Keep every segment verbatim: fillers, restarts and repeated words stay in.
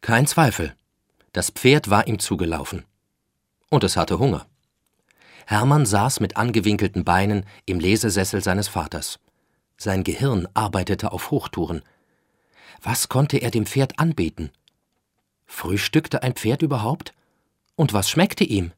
Kein Zweifel, das Pferd war ihm zugelaufen. Und es hatte Hunger. Hermann saß mit angewinkelten Beinen im Lesesessel seines Vaters. Sein Gehirn arbeitete auf Hochtouren. Was konnte er dem Pferd anbieten? Frühstückte ein Pferd überhaupt? Und was schmeckte ihm?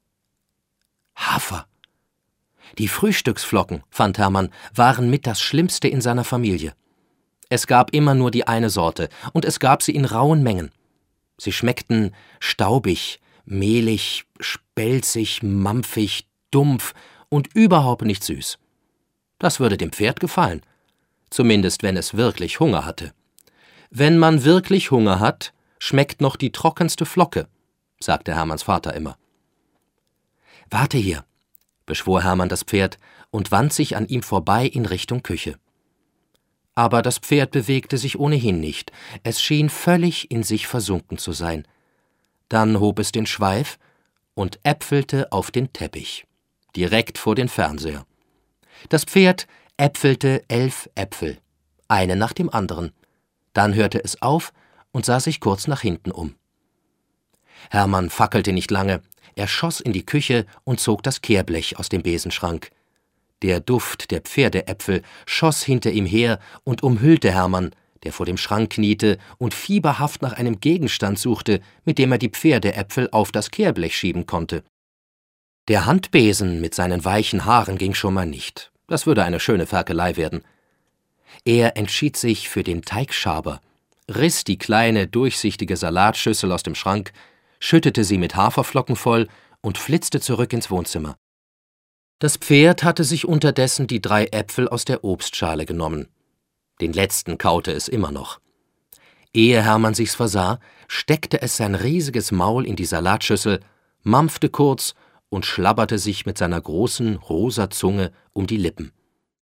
Hafer. Die Frühstücksflocken, fand Hermann, waren mit das Schlimmste in seiner Familie. Es gab immer nur die eine Sorte, und es gab sie in rauen Mengen. Sie schmeckten staubig, mehlig, spelzig, mampfig, dumpf und überhaupt nicht süß. Das würde dem Pferd gefallen, zumindest wenn es wirklich Hunger hatte. Wenn man wirklich Hunger hat, schmeckt noch die trockenste Flocke, sagte Hermanns Vater immer. »Warte hier«, beschwor Hermann das Pferd und wandte sich an ihm vorbei in Richtung Küche. Aber das Pferd bewegte sich ohnehin nicht, es schien völlig in sich versunken zu sein. Dann hob es den Schweif und äpfelte auf den Teppich, direkt vor den Fernseher. Das Pferd äpfelte elf Äpfel, eine nach dem anderen. Dann hörte es auf und sah sich kurz nach hinten um. Hermann fackelte nicht lange, er schoss in die Küche und zog das Kehrblech aus dem Besenschrank. Der Duft der Pferdeäpfel schoss hinter ihm her und umhüllte Hermann, der vor dem Schrank kniete und fieberhaft nach einem Gegenstand suchte, mit dem er die Pferdeäpfel auf das Kehrblech schieben konnte. Der Handbesen mit seinen weichen Haaren ging schon mal nicht. Das würde eine schöne Ferkelei werden. Er entschied sich für den Teigschaber, riss die kleine, durchsichtige Salatschüssel aus dem Schrank, schüttete sie mit Haferflocken voll und flitzte zurück ins Wohnzimmer. Das Pferd hatte sich unterdessen die drei Äpfel aus der Obstschale genommen. Den letzten kaute es immer noch. Ehe Hermann sich's versah, steckte es sein riesiges Maul in die Salatschüssel, mampfte kurz und schlabberte sich mit seiner großen, rosa Zunge um die Lippen.